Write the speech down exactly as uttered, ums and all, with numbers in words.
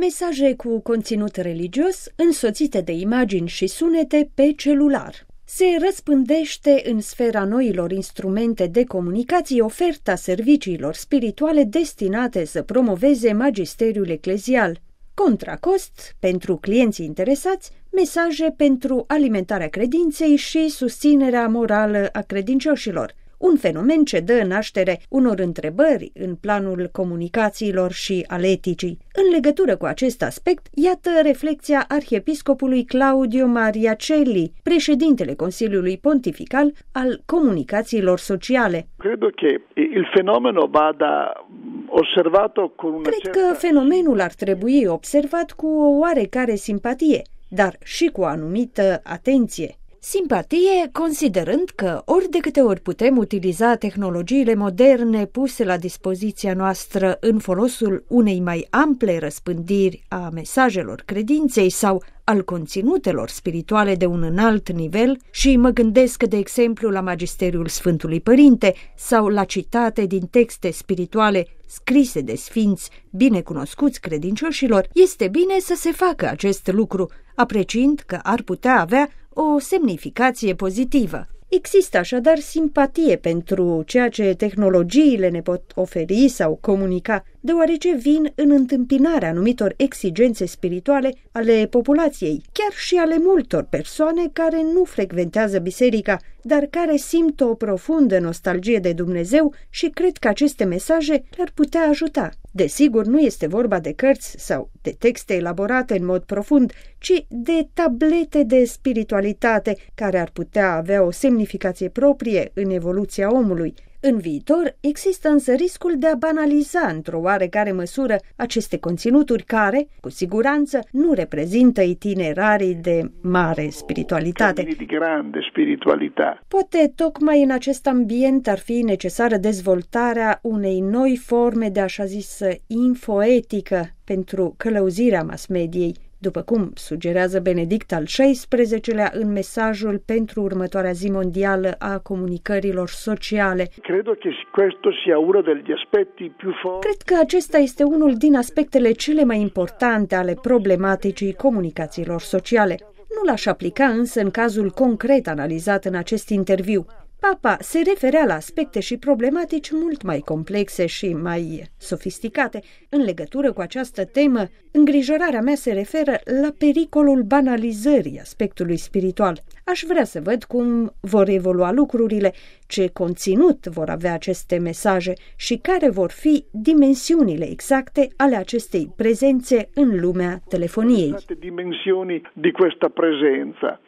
Mesaje cu conținut religios însoțite de imagini și sunete pe celular. Se răspândește în sfera noilor instrumente de comunicație oferta serviciilor spirituale destinate să promoveze magisteriul eclezial. Contra cost, pentru clienții interesați, mesaje pentru alimentarea credinței și susținerea morală a credincioșilor, un fenomen ce dă naștere unor întrebări în planul comunicațiilor și al eticii. În legătură cu acest aspect, iată reflecția arhiepiscopului Claudio Maria Celli, președintele Consiliului Pontifical al Comunicațiilor Sociale. Cred că il fenomeno vada osservato con una Cred certa... că fenomenul ar trebui observat cu o oarecare simpatie, dar și cu o anumită atenție. Simpatie, considerând că ori de câte ori putem utiliza tehnologiile moderne puse la dispoziția noastră în folosul unei mai ample răspândiri a mesajelor credinței sau al conținutelor spirituale de un înalt nivel, și mă gândesc, de exemplu, la magisteriul Sfântului Părinte sau la citate din texte spirituale scrise de sfinți binecunoscuți credincioșilor, este bine să se facă acest lucru, apreciind că ar putea avea o semnificație pozitivă. Există așadar simpatie pentru ceea ce tehnologiile ne pot oferi sau comunica, deoarece vin în întâmpinarea anumitor exigențe spirituale ale populației, chiar și ale multor persoane care nu frecventează biserica, dar care simt o profundă nostalgie de Dumnezeu și cred că aceste mesaje le-ar putea ajuta. Desigur, nu este vorba de cărți sau de texte elaborate în mod profund, ci de tablete de spiritualitate care ar putea avea o semnificație proprie în evoluția omului. În viitor, există însă riscul de a banaliza într-o oarecare măsură aceste conținuturi care, cu siguranță, nu reprezintă itinerarii de mare spiritualitate. De grande spiritualitate. Poate tocmai în acest ambient ar fi necesară dezvoltarea unei noi forme de așa zisă infoetică pentru călăuzirea mass-mediei, după cum sugerează Benedict al șaisprezecelea în mesajul pentru următoarea zi mondială a comunicărilor sociale. Cred că questo sia uno degli aspetti più forti. Cred că acesta este unul din aspectele cele mai importante ale problematicii comunicațiilor sociale. Nu l-aș aplica însă în cazul concret analizat în acest interviu. Papa se referea la aspecte și problematici mult mai complexe și mai sofisticate. În legătură cu această temă, îngrijorarea mea se referă la pericolul banalizării aspectului spiritual. Aș vrea să văd cum vor evolua lucrurile, ce conținut vor avea aceste mesaje și care vor fi dimensiunile exacte ale acestei prezențe în lumea telefoniei. Dimensiuni di questa presenza.